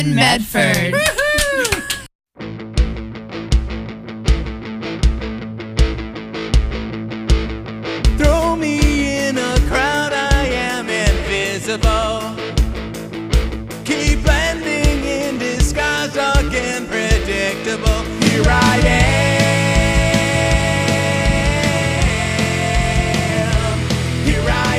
Medford. Throw me in a crowd, I am invisible. Keep blending in disguise, again predictable. Here I am. Here I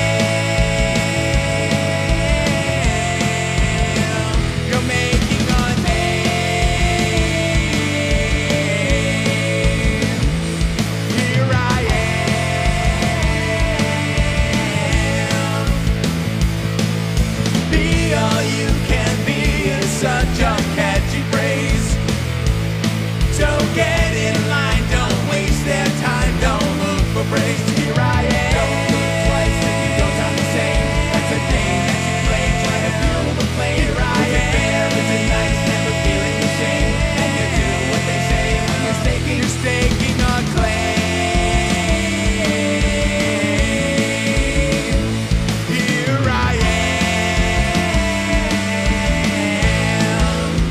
am. You're making a name. Here I am. Be all you can be is such a catchy phrase. So get in line, don't waste their time, don't look for praise. Here I am. Don't look twice if you don't sound the same. That's a game that you play, try to fuel the flame. Here I am. Is it nice, never feeling the shame? And you do what they say when you're staking a claim. Here I am.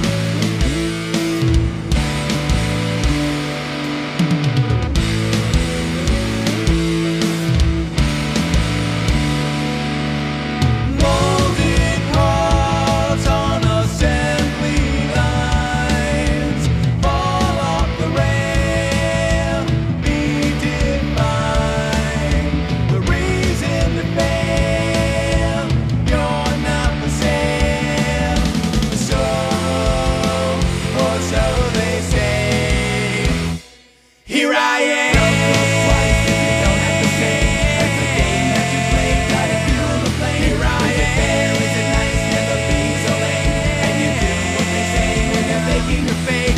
Molded parts on assembly lines fall off the rail, be defined. The reason to fail, you're not for sale. So, or so they say. Here I am. Don't have to say. That's the game that you play. Try to fuel the flame. Here I am. Is it nice never being so lame? And you do what they say when you're faking the fame.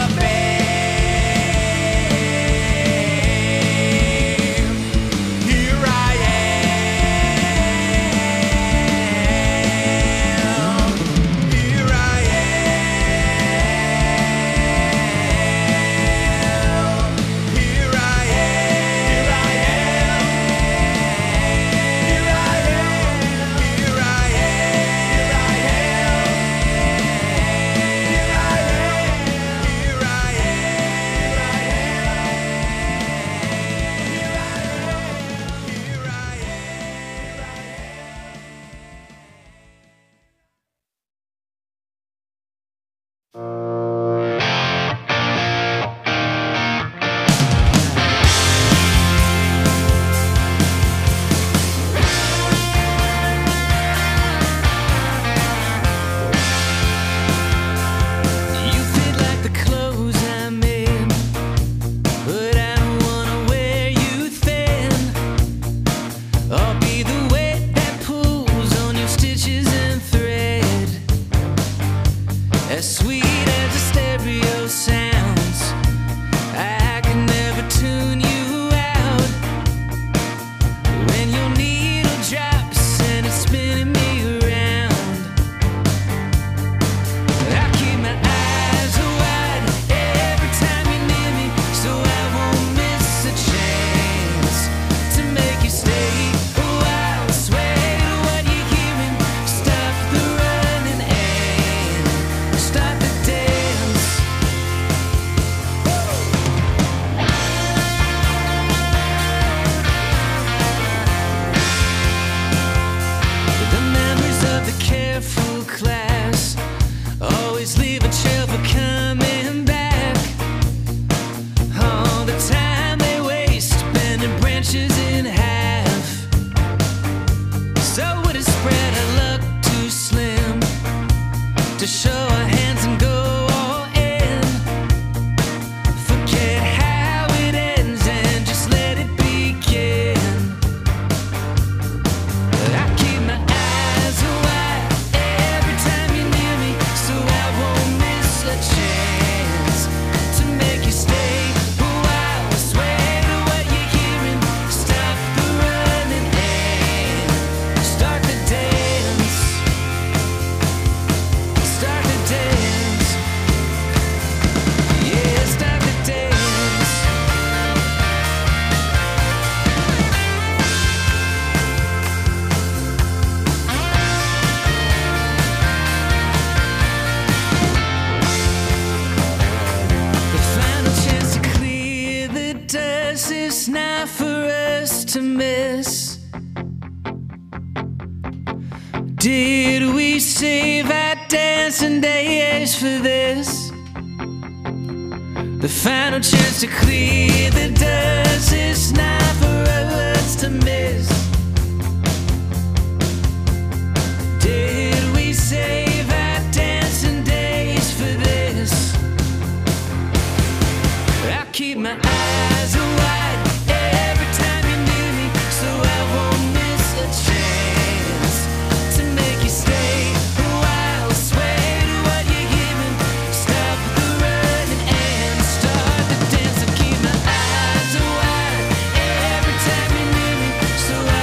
Here I am. Here I am. Here I You fit like the clothes I made, but I don't wanna wear you thin. I'll be the weight that pulls on your stitches and thread. As sweet as a stereo sounds, I can never tune you out. When your needle drops and it's spinning me around, I keep my eyes wide every time you're near me, so I won't miss a chance to make you stay a while. Sway to what you're hearing, stop the running and start the dance. The memories of the careful class always leave a trail for coming back. All the time they waste bending branches in half. So would it spread our luck too slim to show our hands and go all in? Forget how it ends and just let it begin. I keep my eyes wide every time you're near me, so I won't miss a chance to make you stay a while. Sway to what you're hearing, stop the running and start the dance. Start the dance. Did we save our dancing days for this? The final chance to clear the dust is not for us to miss. Did we save our dancing days for this? I keep my eyes wide every time you're near me, so I won't miss a chance to make you stay a while. Sway to what you're giving, stop the running and start the dance. I keep my eyes wide every time you're near me, so I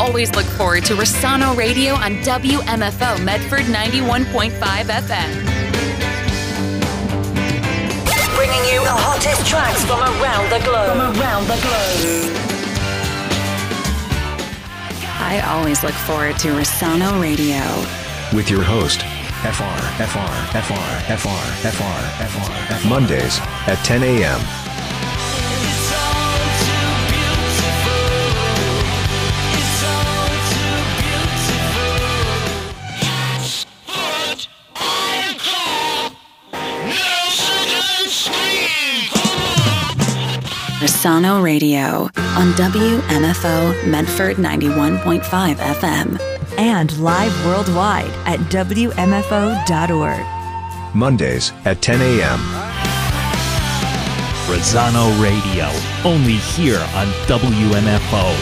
always look forward to Rossano Radio on WMFO Medford 91.5 FM. Bringing you the hottest tracks from around the globe. I always look forward to Rossano Radio. With your host, Mondays at 10 a.m. Rossano Radio on WMFO Medford 91.5 FM. And live worldwide at WMFO.org. Mondays at 10 a.m. Rossano Radio, only here on WMFO.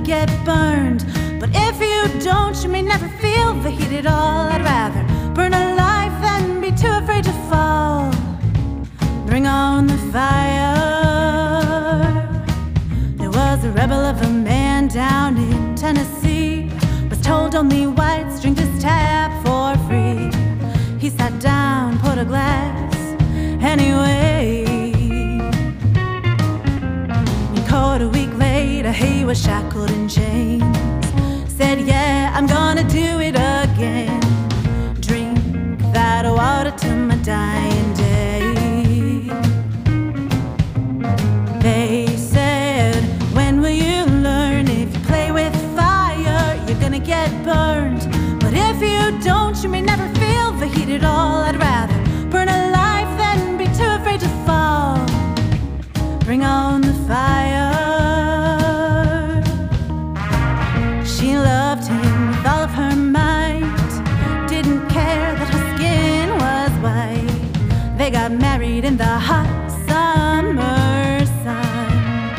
get burned. But if you don't, you may never feel the heat at all. I'd rather burn alive than be too afraid to fall. Bring on the fire. There was a rebel of a man down in Tennessee. Was told only whites drink this tap for free. He sat down, put a glass anyway. And caught a week later, he was shackled in chains. Said, yeah, I'm gonna do it again. Drink that water to my dying day. They said, when will you learn? If you play with fire, you're gonna get burned. But if you don't, you may never feel the heat at all. I'd rather burn alive than be too afraid to fall. Bring on the fire. She loved him with all of her might. Didn't care that her skin was white. They got married in the hot summer sun.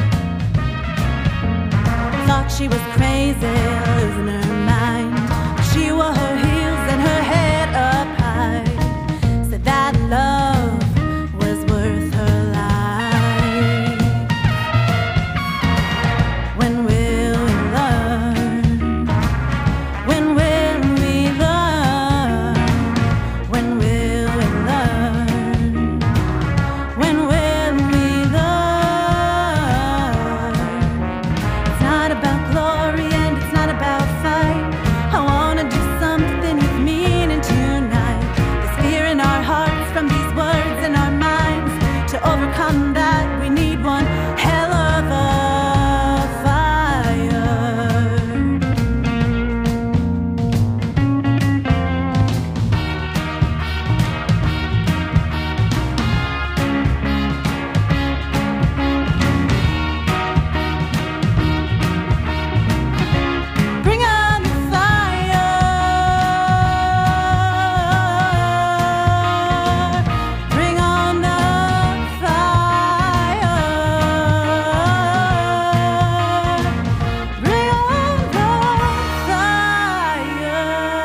Thought she was crazy, losing her mind. She wore her heels and her head up high. Said that love was worth her life. When will we learn? When will we learn? When will we learn? When will we learn? It's not about glory and it's not about fight. I wanna do something with meaning tonight. There's fear in our hearts from these words in our minds. To overcome that, we need one hell of a fire. Bring on the fire. Bring on the fire. Bring on the fire.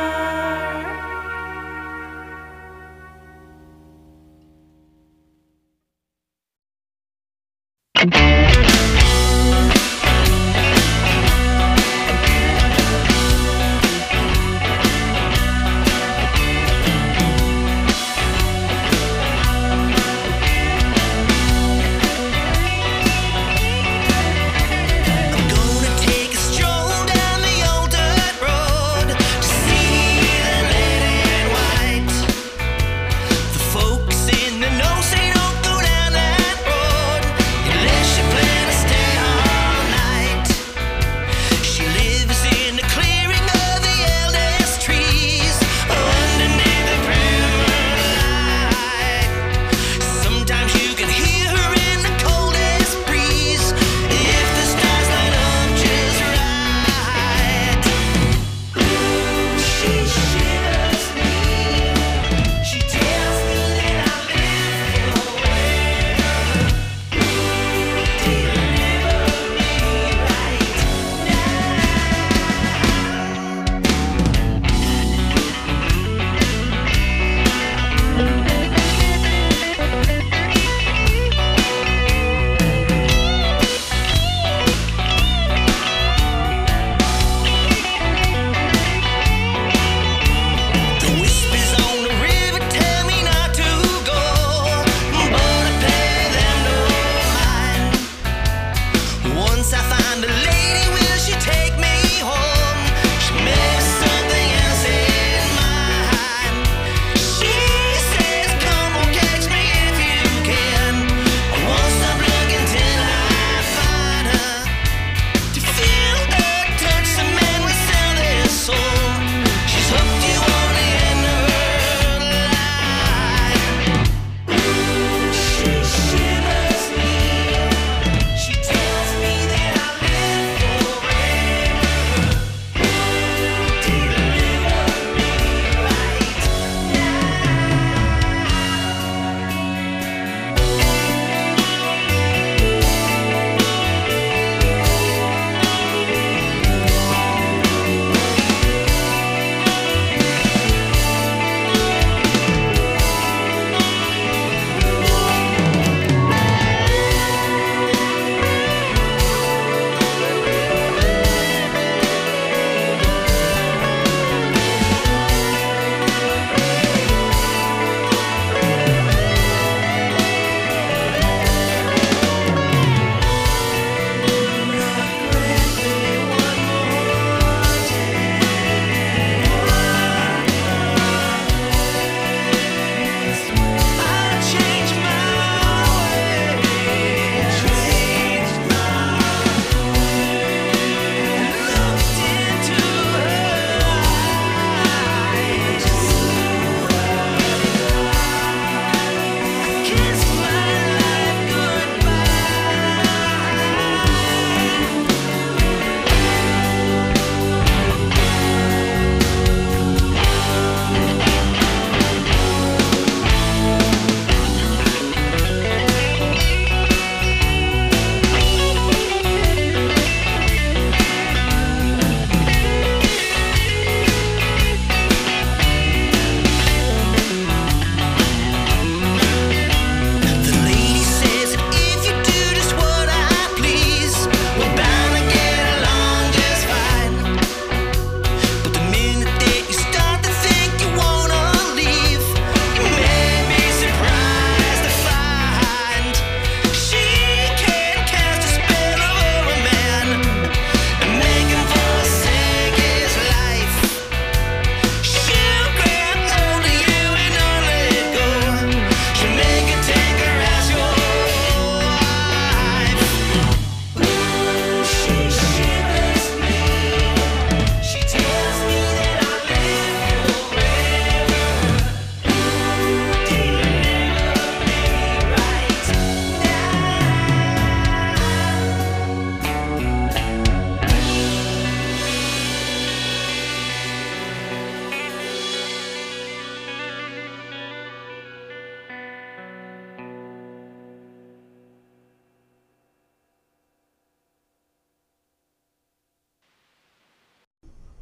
I'm gonna take a stroll down the old dirt road to see the lady in white. The folks in the know say don't go down that road unless you plan to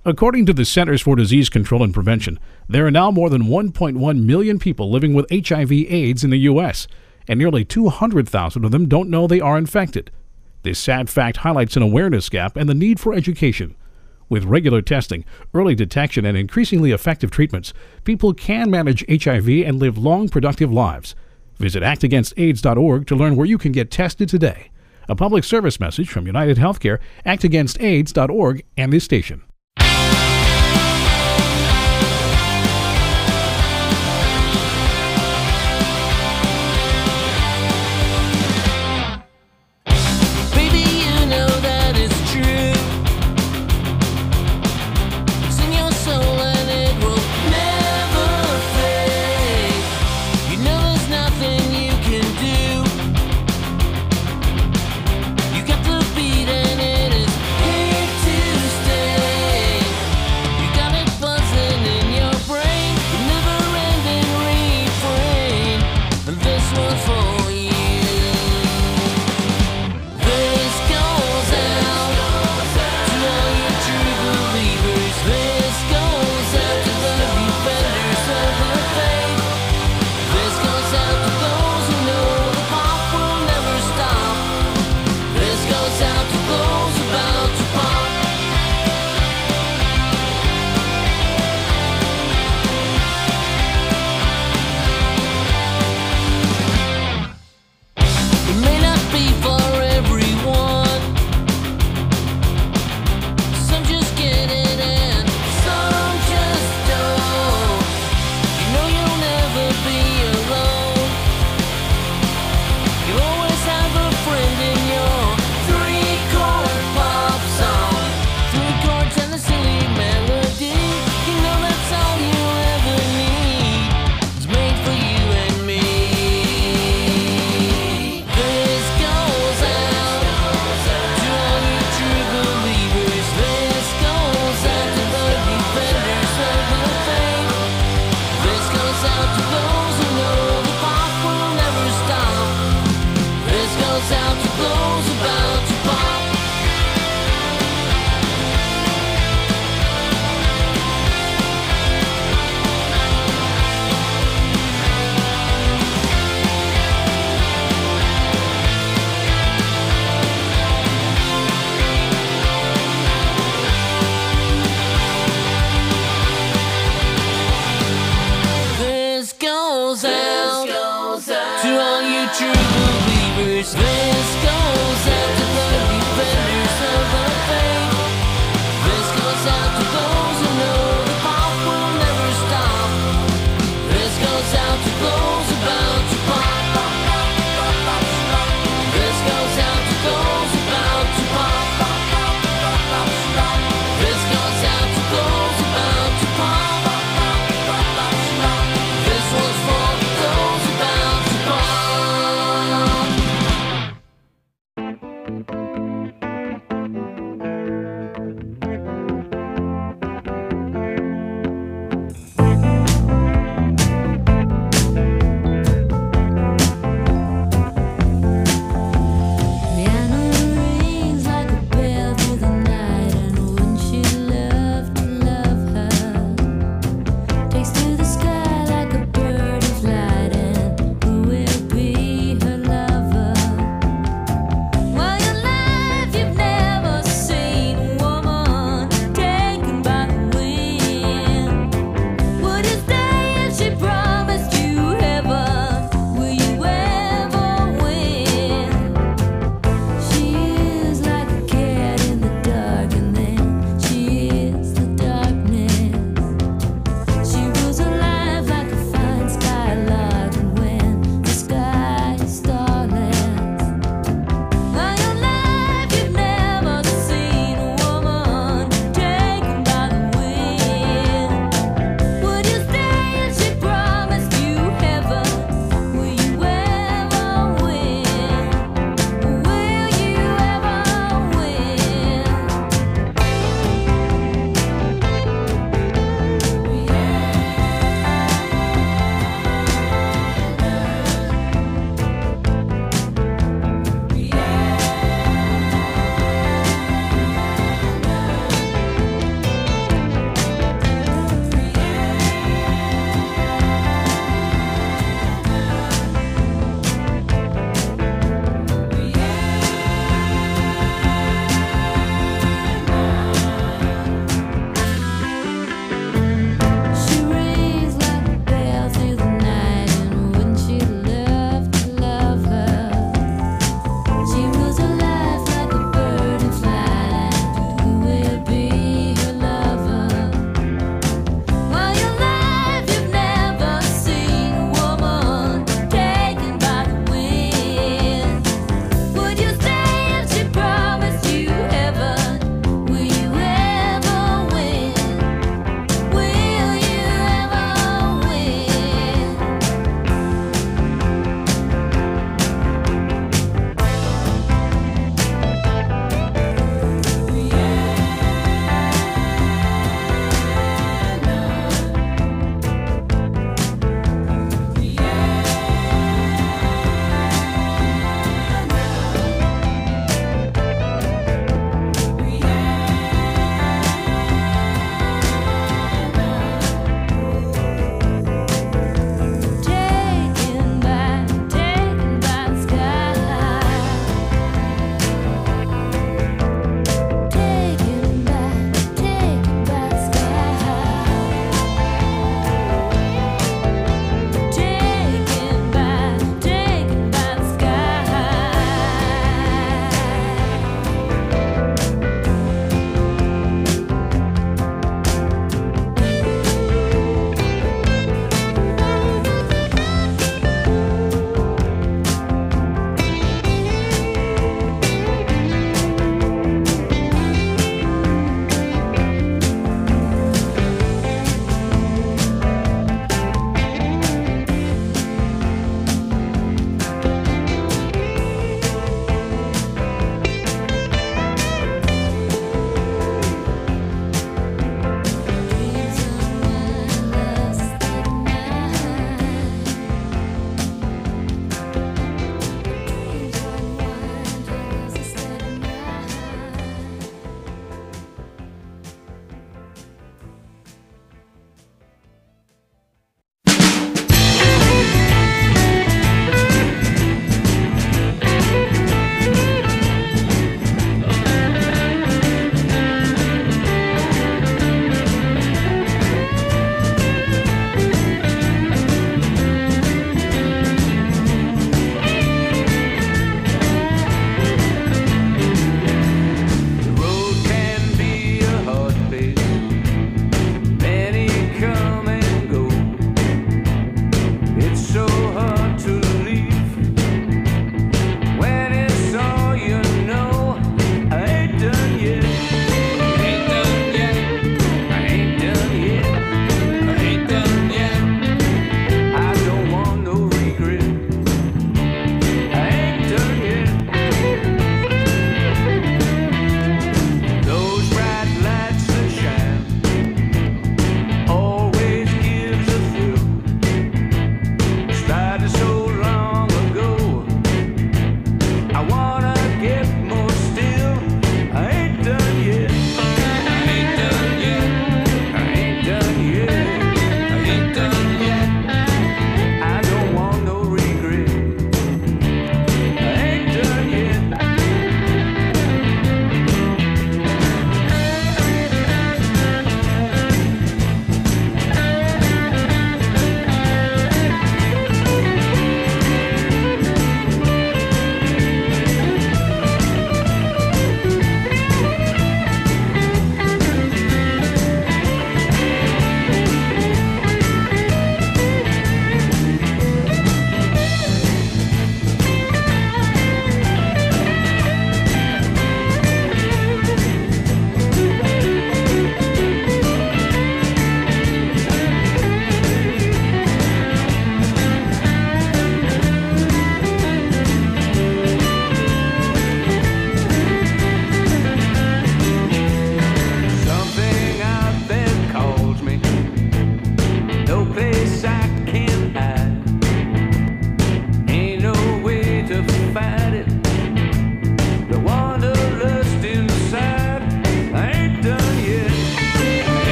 According to the Centers for Disease Control and Prevention, there are now more than 1.1 million people living with HIV/AIDS in the U.S., and nearly 200,000 of them don't know they are infected. This sad fact highlights an awareness gap and the need for education. With regular testing, early detection, and increasingly effective treatments, people can manage HIV and live long, productive lives. Visit actagainstaids.org to learn where you can get tested today. A public service message from United Healthcare, actagainstaids.org, and this station.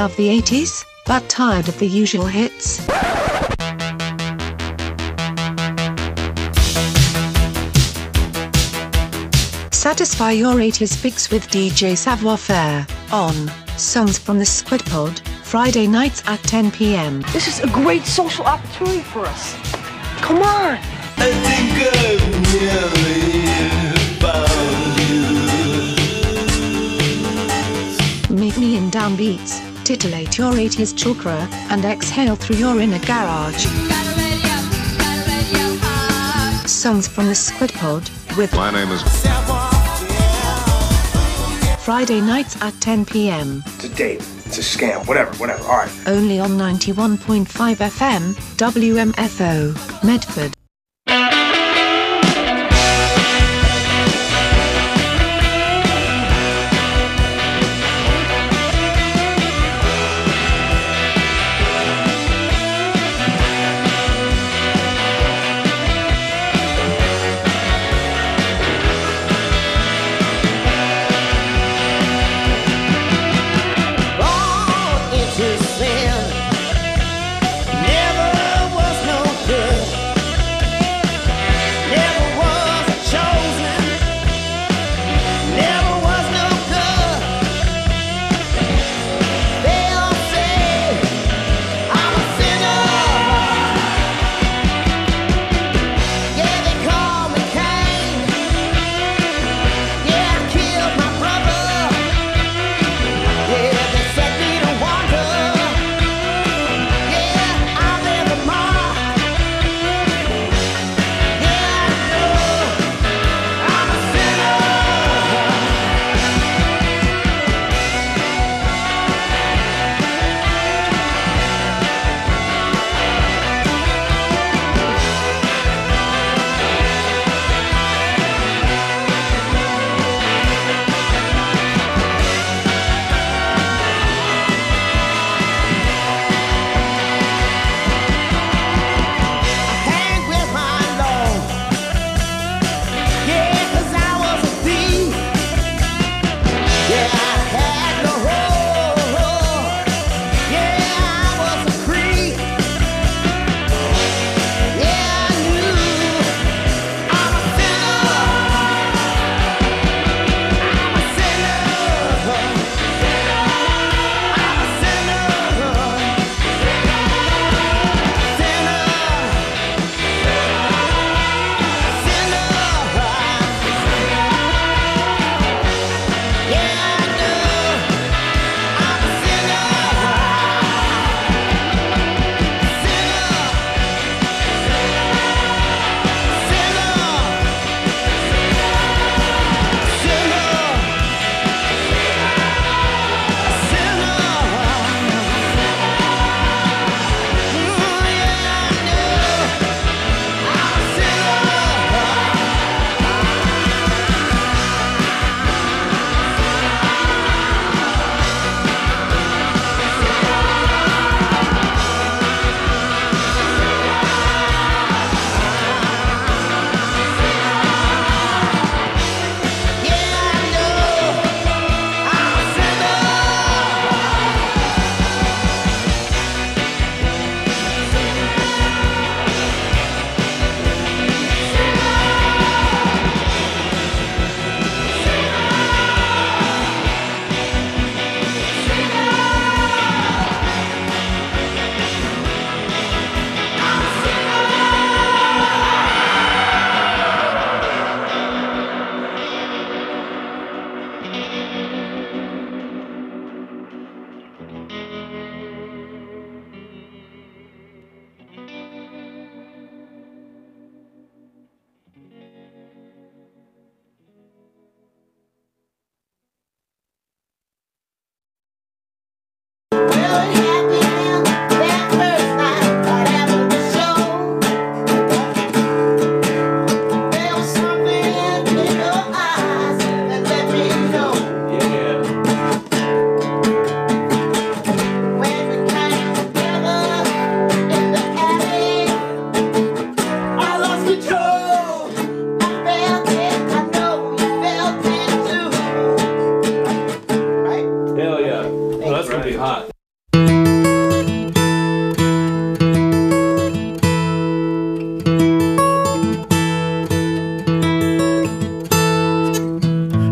Love the 80s, but tired of the usual hits? Satisfy your 80s fix with DJ Savoir Faire on Songs from the Squid Pod, Friday nights at 10 p.m. This is a great social opportunity for us. Come on! I think I've nearly found you. Meet me in downbeats, titillate your 80s chakra, and exhale through your inner garage. Songs from the Squid Pod with My name is Friday nights at 10 p.m. It's a date. It's a scam. Whatever. All right. Only on 91.5 FM, WMFO, Medford.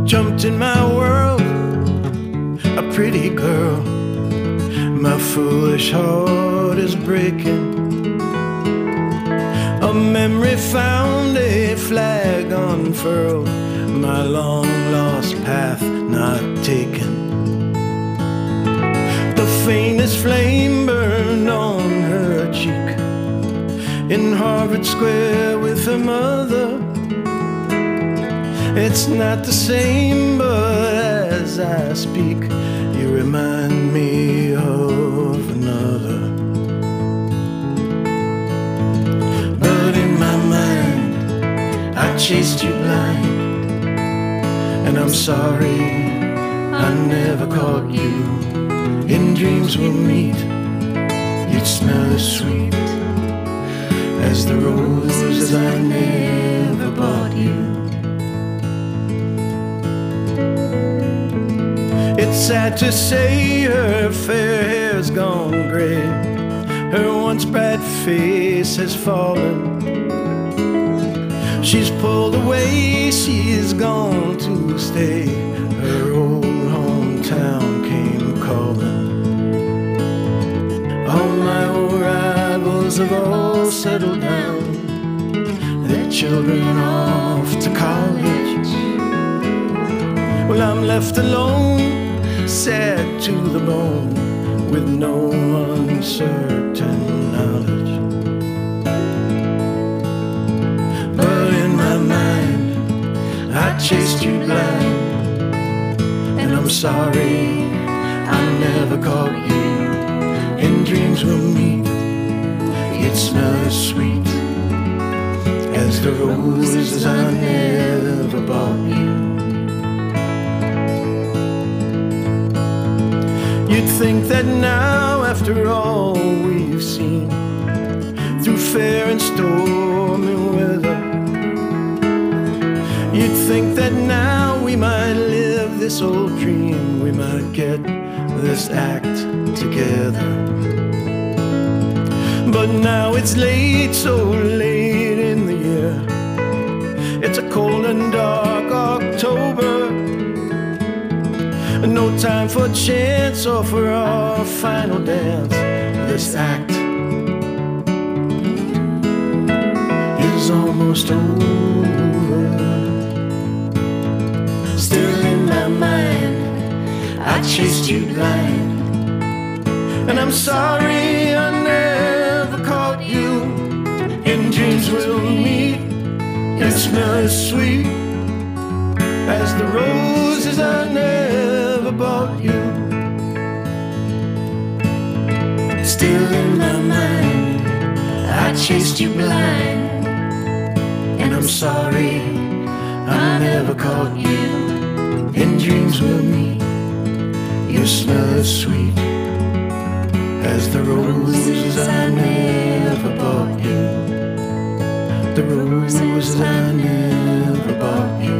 jumped in my world, a pretty girl. My foolish heart is breaking. A memory found, a flag unfurled, my long lost path not taken. The faintest flame burned on her cheek in Harvard Square with her mother. It's not the same, but as I speak, you remind me of another. But in my mind, I chased you blind, and I'm sorry I never caught you. In dreams we'll meet, you'd smell as sweet as the roses I never bought you. It's sad to say her fair hair's gone gray, her once bright face has fallen. She's pulled away, she's gone to stay. Her old hometown came calling. All my old rivals have all settled down, their children off to college. Well, I'm left alone, sad to the bone, with no uncertain knowledge. But in my mind, I chased you blind, and I'm sorry I never caught you. In dreams we'll meet, you'd smell as sweet as the roses I never bought you. You'd think that now, after all we've seen, through fair and stormy weather, you'd think that now we might live this old dream, we might get this act together. But now it's late, so late in the year. It's a cold and dark October, no time for chance or for our final dance. This act is almost over. Still in my mind, I chased you blind, and I'm sorry I never caught you. In dreams we'll meet, you smell as sweet as the roses I never bought you. Still in my mind, I chased you blind, and I'm sorry I never caught you. In dreams we'll meet, you smell as sweet as the roses I never bought you. The roses I never bought you.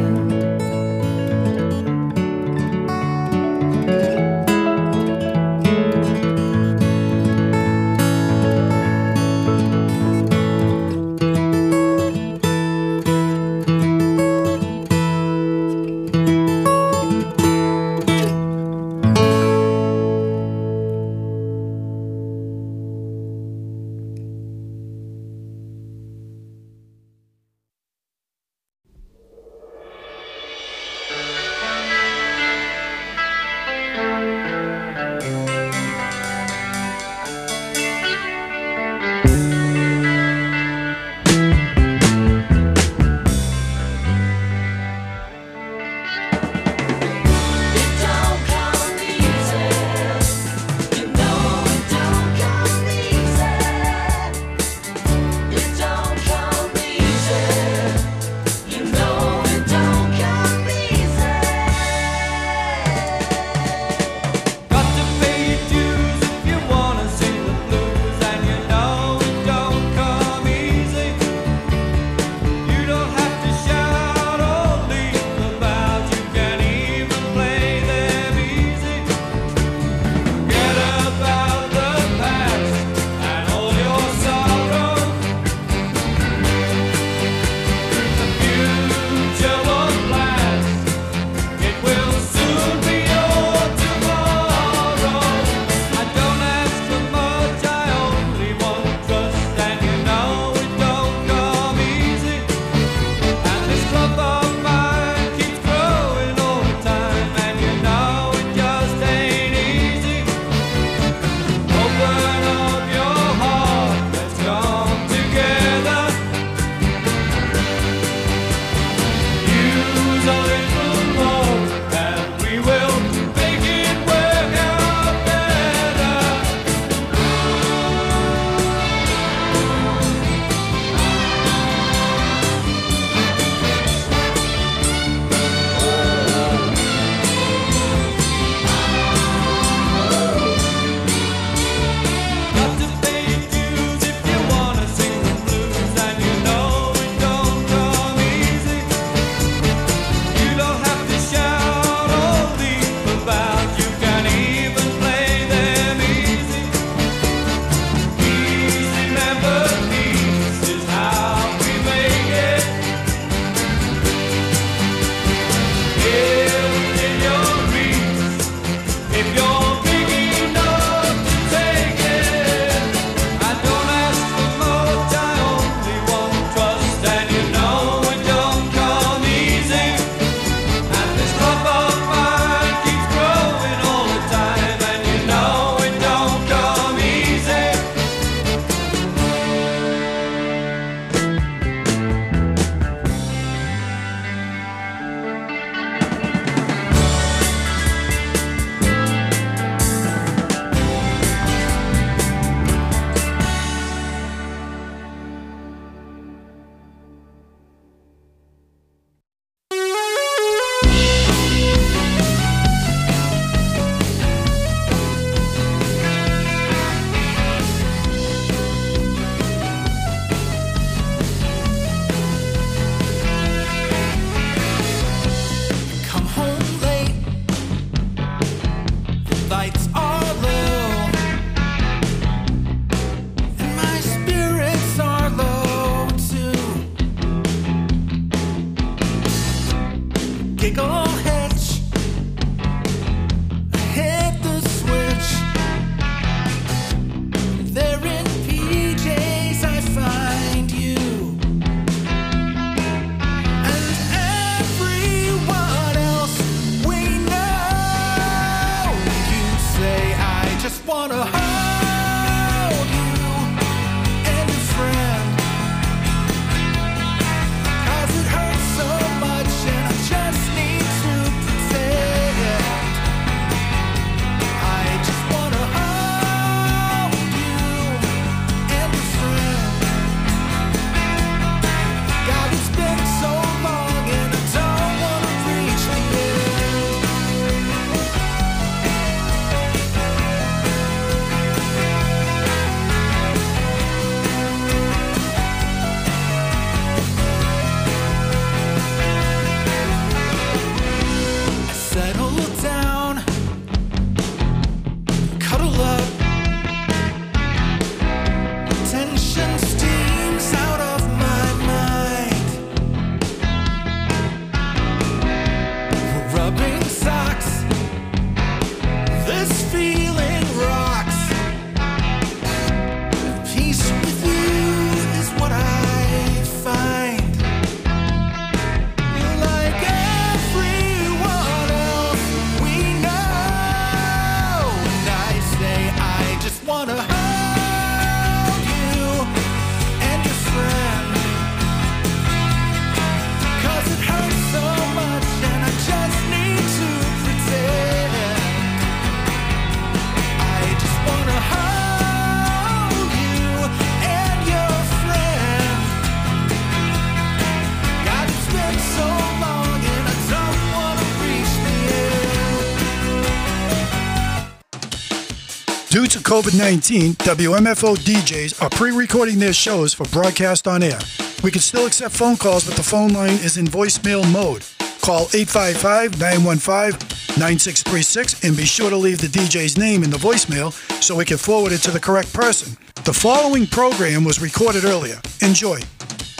giggle hitch. I hit the switch. There in PJs I find you. And everyone else we know. You say I just wanna hold you and your friend. 'Cause it hurts so much and I just need to pretend. I just wanna hold you and your friend. God, it's been so long and I don't wanna reach the end. I settle down, cuddle up. Tension steams out of my mind. We're rubbing socks. This feeling rocks. Peace with you is what I find. Like everyone else we know. And I say I just wanna hold you and your friend. 'Cause it hurts so much and I just need to pretend. I just wanna hold you and your friend. God, it's been so long and I don't wanna reach the end. Due to COVID-19, WMFO DJs are pre-recording their shows for broadcast on air. We can still accept phone calls, but the phone line is in voicemail mode. Call 855-915-9636 and be sure to leave the DJ's name in the voicemail so we can forward it to the correct person. The following program was recorded earlier. Enjoy.